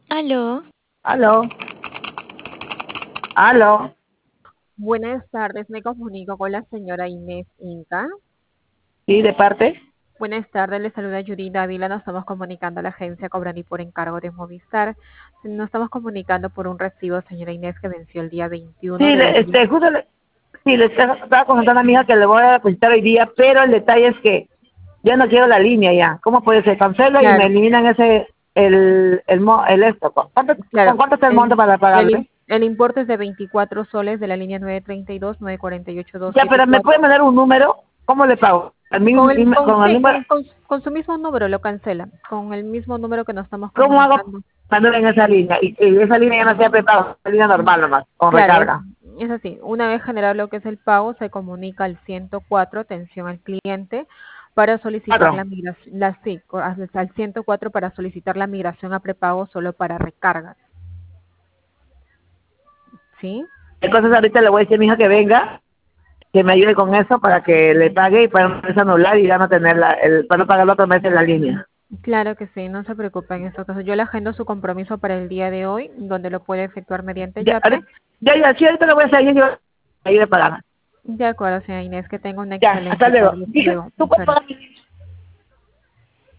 Aló, Aló, aló, Buenas tardes, me comunico con la señora Inés Inca. sí, de parte. Buenas tardes, le saluda Yuri Dávila. Nos estamos comunicando a la agencia Cobrani por encargo de Movistar. Nos estamos comunicando por un recibo, señora Inés, que venció el día 21 Sí, de abril. sí, estaba comentando a mi hija que le voy a depositar hoy día, pero el detalle es que ya no quiero la línea ya. ¿Cómo puede ser? Cancelo y me Claro, eliminan el esto. ¿Con claro. cuánto está el monto para pagarle? El importe es de 24 soles de la línea 932, 948, Ya, pero ¿me puede 274. mandar un número? ¿Cómo le pago? Con el Sí, número, con su mismo número lo cancela. Con el mismo número que nos estamos ¿cómo hago comunicando. mandar en esa línea? Y esa línea ya no sea prepago, esa línea normal nomás, con Claro, recarga. es así. Una vez generado lo que es el pago, se comunica al 104, atención al cliente, para solicitar Cuatro. la migración, al 104 para solicitar la migración a prepago solo para recargas, ¿sí? Entonces ahorita le voy a decir a mi hija que venga, que me ayude con eso para que le pague y para no anular y ya no tenerla, para no pagar el otro mes en la línea. Claro que sí, no se preocupe en estos casos. Yo le agendo su compromiso para el día de hoy, donde lo puede efectuar mediante Ya, YAPE. sí, ahorita le voy a hacer, yo ayude a pagar. De acuerdo, señora Inés, que tenga una Ya, hasta excelente luego. tarde. Hasta Dije, luego. tú puedes Muchas pagar gracias.